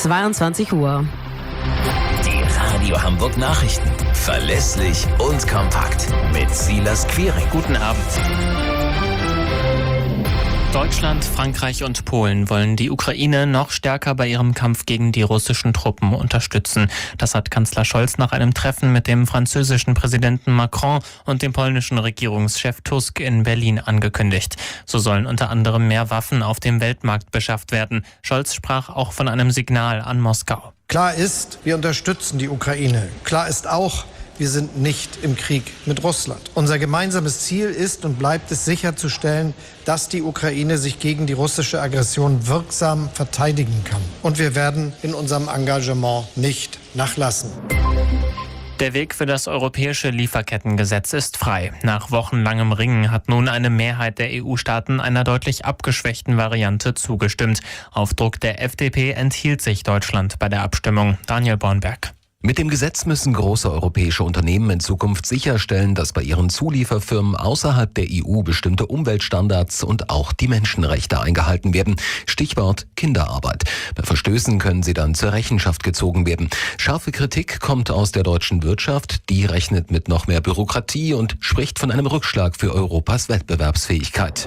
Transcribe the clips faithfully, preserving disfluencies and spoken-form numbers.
zweiundzwanzig Uhr. Die Radio Hamburg Nachrichten. Verlässlich und kompakt. Mit Silas Quiring. Guten Abend. Deutschland, Frankreich und Polen wollen die Ukraine noch stärker bei ihrem Kampf gegen die russischen Truppen unterstützen. Das hat Kanzler Scholz nach einem Treffen mit dem französischen Präsidenten Macron und dem polnischen Regierungschef Tusk in Berlin angekündigt. So sollen unter anderem mehr Waffen auf dem Weltmarkt beschafft werden. Scholz sprach auch von einem Signal an Moskau. Klar ist, wir unterstützen die Ukraine. Klar ist auch, wir sind nicht im Krieg mit Russland. Unser gemeinsames Ziel ist und bleibt es, sicherzustellen, dass die Ukraine sich gegen die russische Aggression wirksam verteidigen kann. Und wir werden in unserem Engagement nicht nachlassen. Der Weg für das europäische Lieferkettengesetz ist frei. Nach wochenlangem Ringen hat nun eine Mehrheit der E U-Staaten einer deutlich abgeschwächten Variante zugestimmt. Auf Druck der F D P enthielt sich Deutschland bei der Abstimmung. Daniel Bornberg. Mit dem Gesetz müssen große europäische Unternehmen in Zukunft sicherstellen, dass bei ihren Zulieferfirmen außerhalb der E U bestimmte Umweltstandards und auch die Menschenrechte eingehalten werden. Stichwort Kinderarbeit. Bei Verstößen können sie dann zur Rechenschaft gezogen werden. Scharfe Kritik kommt aus der deutschen Wirtschaft. Die rechnet mit noch mehr Bürokratie und spricht von einem Rückschlag für Europas Wettbewerbsfähigkeit.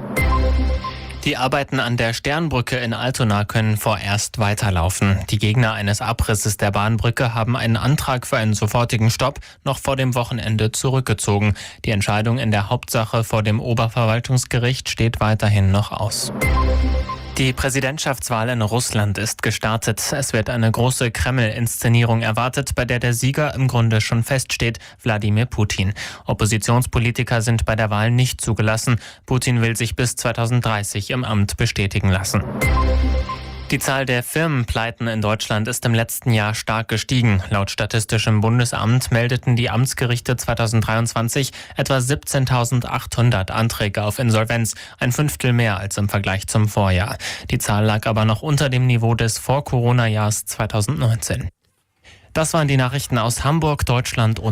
Die Arbeiten an der Sternbrücke in Altona können vorerst weiterlaufen. Die Gegner eines Abrisses der Bahnbrücke haben einen Antrag für einen sofortigen Stopp noch vor dem Wochenende zurückgezogen. Die Entscheidung in der Hauptsache vor dem Oberverwaltungsgericht steht weiterhin noch aus. Die Präsidentschaftswahl in Russland ist gestartet. Es wird eine große Kreml-Inszenierung erwartet, bei der der Sieger im Grunde schon feststeht, Wladimir Putin. Oppositionspolitiker sind bei der Wahl nicht zugelassen. Putin will sich bis zweitausenddreißig im Amt bestätigen lassen. Die Zahl der Firmenpleiten in Deutschland ist im letzten Jahr stark gestiegen. Laut Statistischem Bundesamt meldeten die Amtsgerichte zweitausenddreiundzwanzig etwa siebzehntausendachthundert Anträge auf Insolvenz, ein Fünftel mehr als im Vergleich zum Vorjahr. Die Zahl lag aber noch unter dem Niveau des Vor-Corona-Jahrs zweitausendneunzehn. Das waren die Nachrichten aus Hamburg, Deutschland und